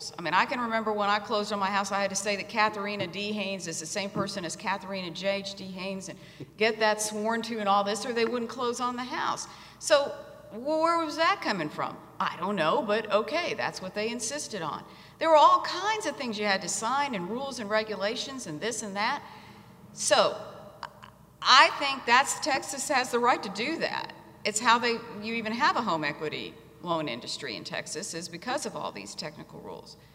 rules. I mean, I can remember when I closed on my house, I had to say that Katharina D. Haynes is the same person as Katharina J.H.D. Haynes and get that sworn to and all this, or they wouldn't close on the house. So where was that coming from? I don't know, but okay, that's what they insisted on. There were all kinds of things you had to sign and rules and regulations and this and that. So I think Texas has the right to do that. It's how you even have a home equity loan industry in Texas is because of all these technical rules.